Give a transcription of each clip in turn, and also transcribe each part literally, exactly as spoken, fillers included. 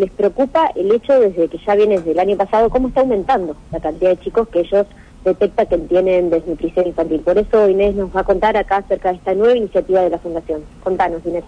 les preocupa el hecho desde que ya viene desde el año pasado, cómo está aumentando la cantidad de chicos que ellos detectan que tienen desnutrición infantil. Por eso Inés nos va a contar acá acerca de esta nueva iniciativa de la Fundación. Contanos, Inés.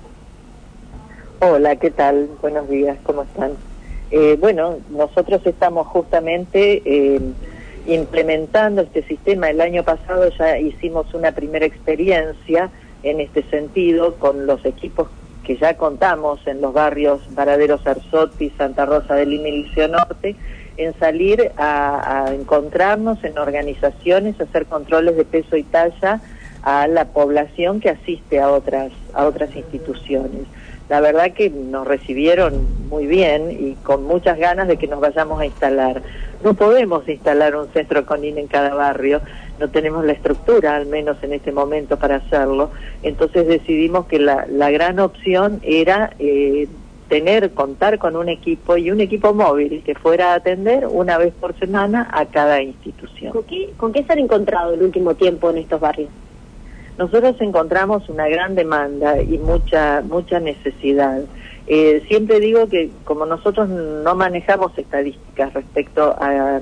Hola, ¿qué tal? Buenos días, ¿cómo están? Eh, bueno, nosotros estamos justamente eh, implementando este sistema. El año pasado ya hicimos una primera experiencia en este sentido con los equipos que ya contamos en los barrios Varadero Sarzotti, Santa Rosa de Lima y Liceo Norte, en salir a, a encontrarnos en organizaciones, hacer controles de peso y talla a la población que asiste a otras, a otras instituciones. La verdad que nos recibieron muy bien y con muchas ganas de que nos vayamos a instalar. No podemos instalar un centro CONIN en cada barrio, no tenemos la estructura, al menos en este momento, para hacerlo. Entonces decidimos que la, la gran opción era eh, tener, contar con un equipo y un equipo móvil que fuera a atender una vez por semana a cada institución. ¿Con qué, con qué se han encontrado el último tiempo en estos barrios? Nosotros encontramos una gran demanda y mucha mucha necesidad. Eh, siempre digo que como nosotros no manejamos estadísticas respecto a,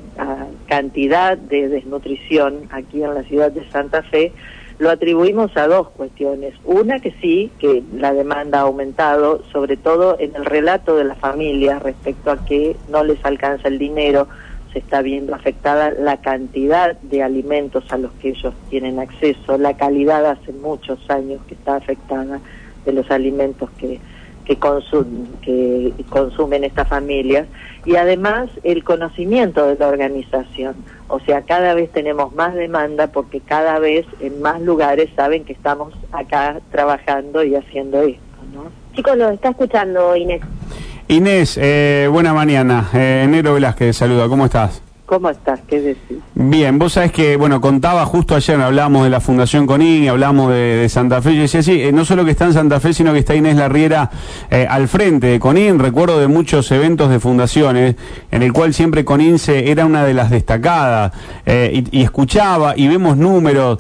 a cantidad de desnutrición aquí en la ciudad de Santa Fe, lo atribuimos a dos cuestiones. Una, que sí, que la demanda ha aumentado, sobre todo en el relato de la familia respecto a que no les alcanza el dinero, se está viendo afectada la cantidad de alimentos a los que ellos tienen acceso, la calidad hace muchos años que está afectada de los alimentos que, que, consum, que consumen estas familias, y además el conocimiento de la organización. O sea, cada vez tenemos más demanda porque cada vez en más lugares saben que estamos acá trabajando y haciendo esto, ¿no? Chicos, lo está escuchando Inés. Inés, eh, buena mañana. Eh, Nero Velázquez, saluda, ¿cómo estás? ¿Cómo estás? ¿Qué decís? Bien, vos sabés que, bueno, contaba justo ayer, hablábamos de la Fundación CONIN, hablamos de, de Santa Fe, yo decía, sí, eh, no solo que está en Santa Fe, sino que está Inés Larriera eh, al frente de CONIN. Recuerdo de muchos eventos de fundaciones, en el cual siempre CONIN se, era una de las destacadas, eh, y, y escuchaba, y vemos números,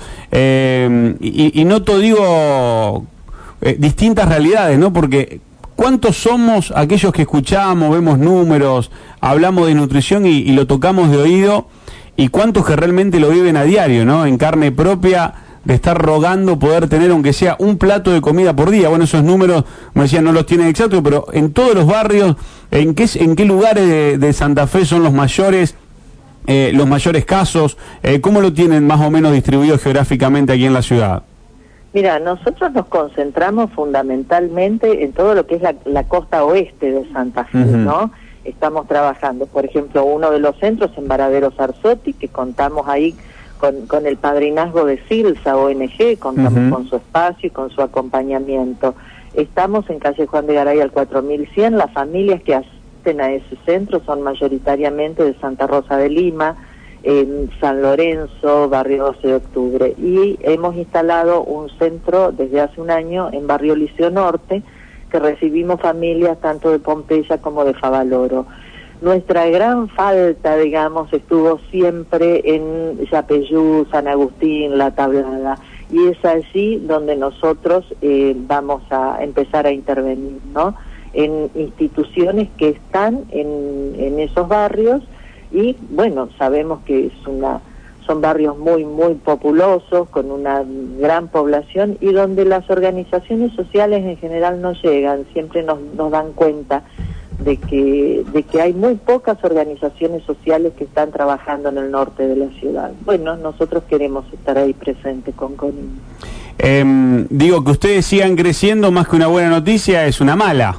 eh, y, y noto, digo, eh, distintas realidades, ¿no? Porque ¿cuántos somos aquellos que escuchamos, vemos números, hablamos de nutrición y, y lo tocamos de oído? ¿Y cuántos que realmente lo viven a diario, ¿no? En carne propia, de estar rogando poder tener, aunque sea un plato de comida por día? Bueno, esos números, me decían, no los tienen exactos, pero en todos los barrios, ¿en qué, en qué lugares de, de Santa Fe son los mayores, eh, los mayores casos? Eh, ¿Cómo lo tienen más o menos distribuido geográficamente aquí en la ciudad? Mira, nosotros nos concentramos fundamentalmente en todo lo que es la, la costa oeste de Santa Fe, uh-huh. ¿no? Estamos trabajando, por ejemplo, uno de los centros en Varadero Sarzotti, que contamos ahí con, con el padrinazgo de Silsa O N G, contamos uh-huh. con su espacio y con su acompañamiento. Estamos en calle Juan de Garay al cuatro mil cien, las familias que asisten a ese centro son mayoritariamente de Santa Rosa de Lima, en San Lorenzo, barrio doce de octubre, y hemos instalado un centro desde hace un año en barrio Liceo Norte, que recibimos familias tanto de Pompeya como de Favaloro. Nuestra gran falta, digamos, estuvo siempre en Yapeyú, San Agustín, La Tablada, y es allí donde nosotros eh, vamos a empezar a intervenir, ¿no? En instituciones que están en, en esos barrios. Y bueno, sabemos que es una, son barrios muy, muy populosos, con una gran población, y donde las organizaciones sociales en general no llegan. Siempre nos, nos dan cuenta de que, de que hay muy pocas organizaciones sociales que están trabajando en el norte de la ciudad. Bueno, nosotros queremos estar ahí presentes con CONIN. Eh, digo, que ustedes sigan creciendo, más que una buena noticia, es una mala.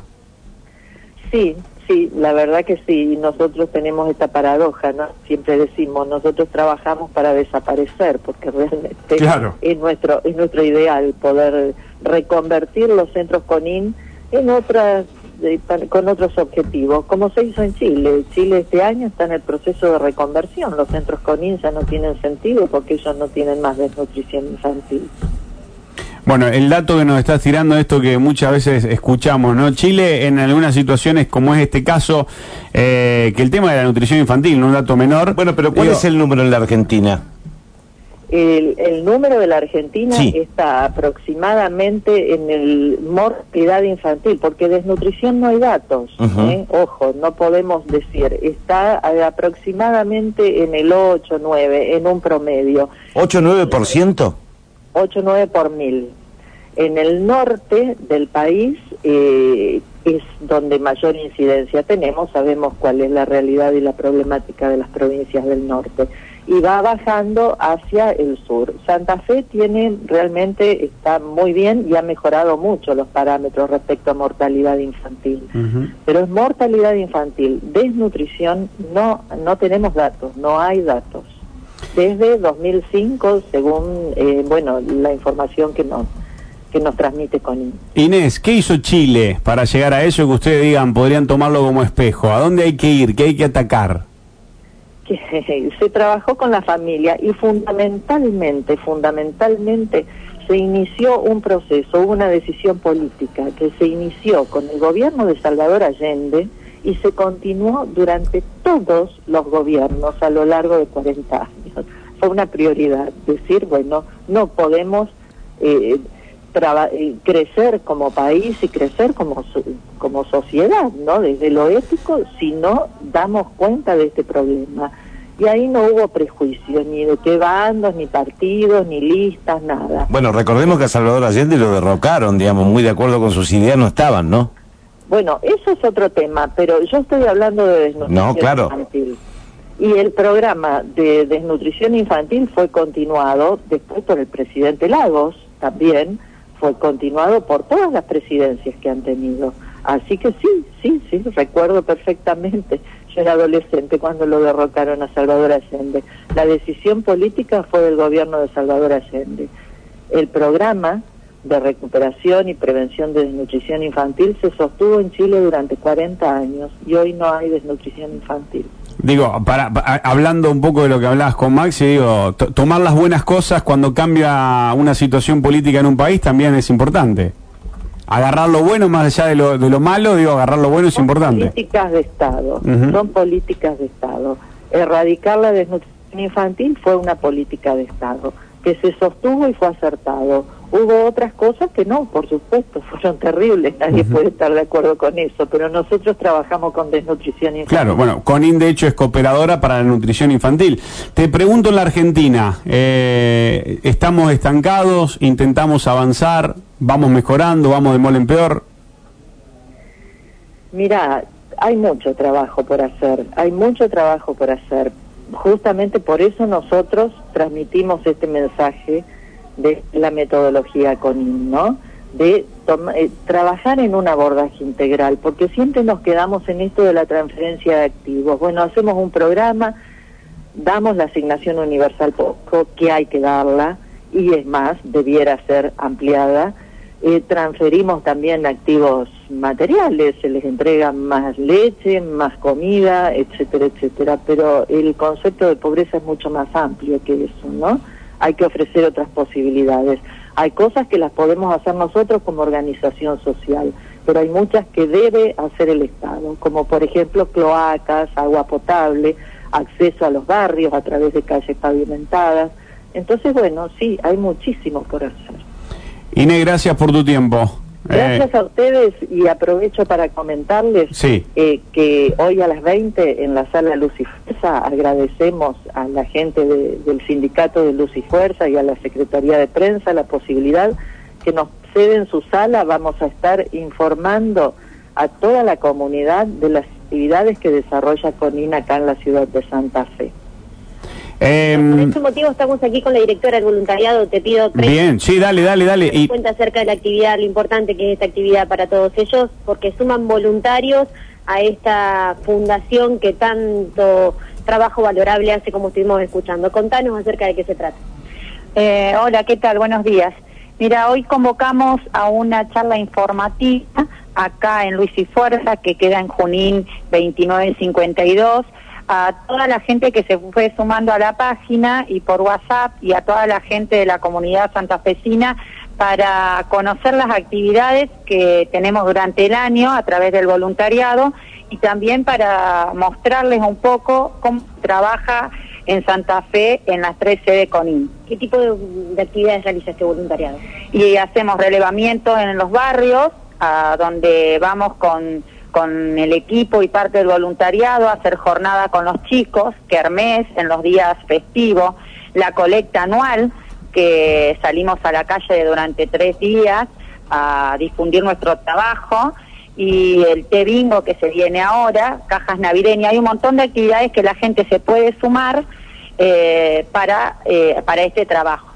Sí. Sí, la verdad que sí, nosotros tenemos esta paradoja, ¿no? Siempre decimos, nosotros trabajamos para desaparecer, porque realmente claro. es nuestro es nuestro ideal poder reconvertir los centros CONIN en otras, de, con otros objetivos, como se hizo en Chile. Chile este año está en el proceso de reconversión, los centros CONIN ya no tienen sentido porque ellos no tienen más desnutrición infantil. Bueno, el dato que nos estás tirando, esto que muchas veces escuchamos, ¿no? Chile, en algunas situaciones, como es este caso, eh, que el tema de la nutrición infantil, no un dato menor. Bueno, pero ¿cuál digo, es el número en la Argentina? El, el número de la Argentina sí. está aproximadamente en el mortalidad infantil, porque desnutrición no hay datos, uh-huh. ¿eh? Ojo, no podemos decir, está aproximadamente en el ocho, nueve, en un promedio. ¿ocho, nueve por ciento? ocho, nueve por mil. En el norte del país eh, es donde mayor incidencia tenemos, sabemos cuál es la realidad y la problemática de las provincias del norte. Y va bajando hacia el sur. Santa Fe tiene, realmente está muy bien y ha mejorado mucho los parámetros respecto a mortalidad infantil. Uh-huh. Pero es mortalidad infantil, desnutrición, no, no tenemos datos, no hay datos. Desde dos mil cinco, según, eh, bueno, la información que nos, que nos transmite CONIN. Inés, ¿qué hizo Chile para llegar a eso que ustedes digan, podrían tomarlo como espejo? ¿A dónde hay que ir? ¿Qué hay que atacar? Que se trabajó con la familia y fundamentalmente, fundamentalmente se inició un proceso, hubo una decisión política que se inició con el gobierno de Salvador Allende y se continuó durante todos los gobiernos a lo largo de cuarenta años. Fue una prioridad, decir, bueno, no podemos eh, traba- eh, crecer como país y crecer como como sociedad, ¿no? Desde lo ético, si no damos cuenta de este problema. Y ahí no hubo prejuicio, ni de qué bandos, ni partidos, ni listas, nada. Bueno, recordemos que a Salvador Allende lo derrocaron, digamos, muy de acuerdo con sus ideas no estaban, ¿no? Bueno, eso es otro tema, pero yo estoy hablando de desnutrición no, claro. infantil. Y el programa de desnutrición infantil fue continuado después por el presidente Lagos, también fue continuado por todas las presidencias que han tenido. Así que sí, sí, sí, recuerdo perfectamente. Yo era adolescente cuando lo derrocaron a Salvador Allende. La decisión política fue del gobierno de Salvador Allende. El programa de recuperación y prevención de desnutrición infantil se sostuvo en Chile durante cuarenta años y hoy no hay desnutrición infantil. Digo, para, para hablando un poco de lo que hablabas con Maxi, digo, to- tomar las buenas cosas cuando cambia una situación política en un país también es importante. Agarrar lo bueno más allá de lo, de lo malo, digo, agarrar lo bueno es son importante. Son políticas de Estado, uh-huh. son políticas de Estado. Erradicar la desnutrición infantil fue una política de Estado, que se sostuvo y fue acertado. Hubo otras cosas que no, por supuesto, fueron terribles, nadie uh-huh. puede estar de acuerdo con eso, pero nosotros trabajamos con desnutrición infantil. Claro, bueno, CONIN de hecho es cooperadora para la nutrición infantil. Te pregunto en la Argentina, eh, ¿estamos estancados? ¿Intentamos avanzar? ¿Vamos mejorando? ¿Vamos de mal en peor? Mira, hay mucho trabajo por hacer, hay mucho trabajo por hacer. Justamente por eso nosotros transmitimos este mensaje de la metodología CONIN, ¿no? De toma, eh, trabajar en un abordaje integral, porque siempre nos quedamos en esto de la transferencia de activos. Bueno, hacemos un programa, damos la asignación universal poco, que hay que darla, y es más, debiera ser ampliada. Eh, transferimos también activos materiales, se les entrega más leche, más comida, etcétera, etcétera, pero el concepto de pobreza es mucho más amplio que eso, ¿no? Hay que ofrecer otras posibilidades. Hay cosas que las podemos hacer nosotros como organización social, pero hay muchas que debe hacer el Estado, como por ejemplo cloacas, agua potable, acceso a los barrios a través de calles pavimentadas. Entonces, bueno, sí, hay muchísimo por hacer. Inés, gracias por tu tiempo. Gracias eh... a ustedes y aprovecho para comentarles sí. eh, que hoy a las veinte en la sala Luz y Fuerza agradecemos a la gente de, del sindicato de Luz y Fuerza y a la Secretaría de Prensa la posibilidad que nos ceden su sala. Vamos a estar informando a toda la comunidad de las actividades que desarrolla CONIN acá en la ciudad de Santa Fe. Eh, Por ese motivo estamos aquí con la directora del voluntariado. Te pido tres bien, sí, dale, dale, dale. y cuenta acerca de la actividad, lo importante que es esta actividad para todos ellos, porque suman voluntarios a esta fundación que tanto trabajo valorable hace, como estuvimos escuchando. Contanos acerca de qué se trata. Eh, hola, ¿qué tal? Buenos días. Mira, hoy convocamos a una charla informativa acá en Luz y Fuerza, que queda en Junín veintinueve cincuenta y dos, a toda la gente que se fue sumando a la página y por WhatsApp, y a toda la gente de la comunidad santafesina, para conocer las actividades que tenemos durante el año a través del voluntariado, y también para mostrarles un poco cómo trabaja en Santa Fe, en las tres sedes de Conin. ¿Qué tipo de, de actividades realiza este voluntariado? Y hacemos relevamiento en los barrios, a donde vamos con, con el equipo y parte del voluntariado a hacer jornada con los chicos, kermés en los días festivos, la colecta anual, que salimos a la calle durante tres días a difundir nuestro trabajo, y el té bingo que se viene ahora, cajas navideñas. Hay un montón de actividades que la gente se puede sumar eh, para, eh, para este trabajo.